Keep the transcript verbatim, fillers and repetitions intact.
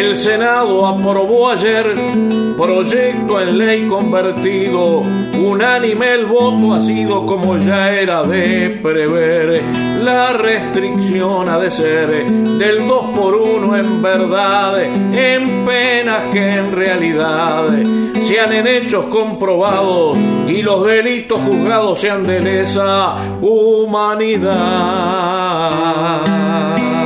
El Senado aprobó ayer proyecto en ley convertido, unánime el voto ha sido como ya era de prever. La restricción ha de ser del dos por uno en verdad, en penas que en realidad sean en hechos comprobados y los delitos juzgados sean de lesa humanidad.